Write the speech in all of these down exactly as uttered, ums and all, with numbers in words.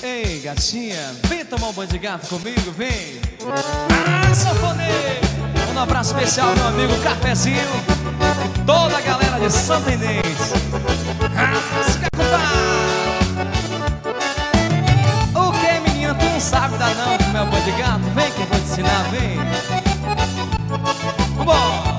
Ei, gatinha, vem tomar um banho de gato comigo, vem. Ah, sanfoneiro. Um abraço especial, meu amigo Cafezinho, toda a galera de Santa Inês. Ah, se quer culpar. O que, menina, tu não sabe dar não como é o banho de gato? Vem que eu vou te ensinar, vem. Vambora.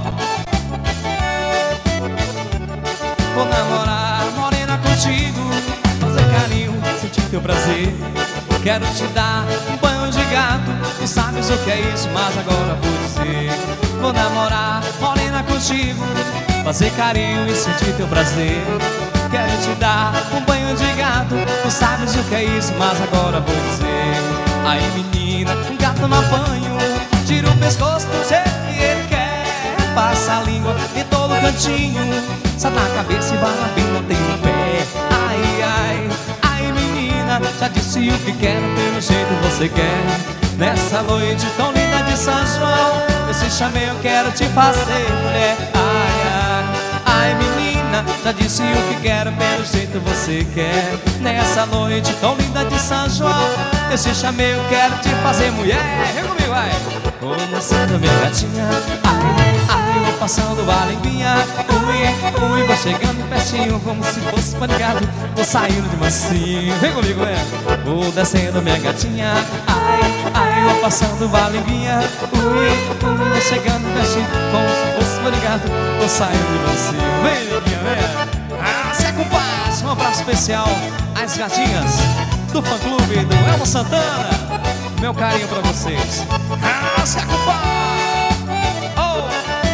Vou namorar, morena, contigo, fazer carinho, sentir teu prazer. Quero te dar um banho de gato, e sabes o que é isso, mas agora vou dizer. Vou namorar, morena, contigo, fazer carinho e sentir teu prazer. Quero te dar um banho de gato, tu sabes o que é isso, mas agora vou dizer. Aí menina, um gato no banho, tira o pescoço do jeito que ele quer. Passa a língua em todo cantinho, sai na cabeça e vai na bunda, tem um pé. Ai, ai, ai menina, já disse o que quero, pelo jeito você quer. Nessa noite tão linda de São João, esse chamei eu quero te fazer mulher. Ai, ai, ai menina, já disse o que quero, pelo jeito você quer. Nessa noite tão linda de São João, esse chamei eu quero te fazer mulher. Vem comigo, vai. Vou nascendo minha gatinha, ai, ai, vou passando a linguinha. Ui, ui, vou chegando pertinho como se fosse panicado. Vou saindo de mansinho, vem comigo, é. Vou descendo minha gatinha, ai, ai, vou passando a linguinha. Ui, ui, vou chegando pertinho como se fosse panicado. Vou saindo de mansinho, vem neguinha, vem. Ah, se é compadre, um abraço especial às gatinhas do fã-clube do Elmo Santana. Meu carinho pra vocês. Ah, se é compadre. Oh.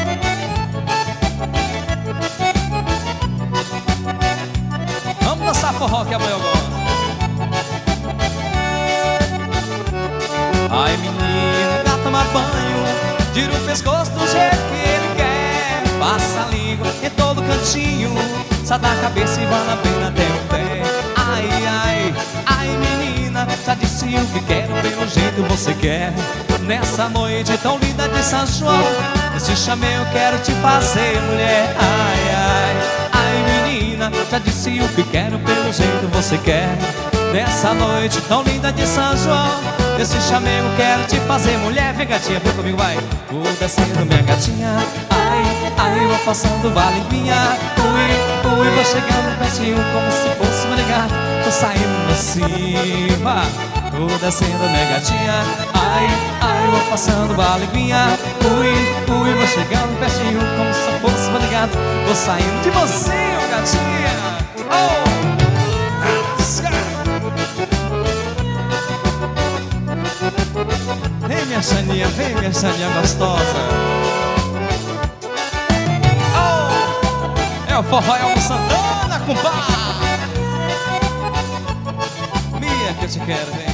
Vamos dançar forró que amanhã eu gosto. Ai menina, gato toma banho, tira o pescoço do jeito que ele quer. Passa a língua em todo cantinho, sai da cabeça e vai na pena até o pé. Ai, ai, ai menina, já disse o que quero, pelo jeito você quer. Nessa noite tão linda de São João, esse chamei eu quero te fazer mulher. Ai, ai, ai menina, já disse o que quero, pelo jeito você quer. Nessa noite tão linda de São João, esse chamei eu quero te fazer mulher. Vem gatinha, vem comigo, vai. Vou descendo minha gatinha, ai, ai, vou passando a linguinha. Ui, ui, vou chegando pertinho como se fosse uma ligada. Tô saindo assim, vai. Vou descendo minha gatinha, ai, ai, vou passando a linguinha. Ui, ui, vou chegando pertinho como se fosse uma ligada. Tô saindo de você, gatinha. Oh! Vem minha Xaninha, vem minha Xaninha gostosa. Oh! É o forró Elmo Santana, compadre. Mia que eu te quero, vem.